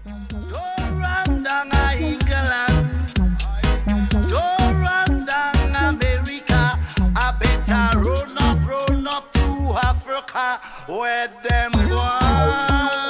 Don't run down England. Don't run down America. I better run up to Africa where them go.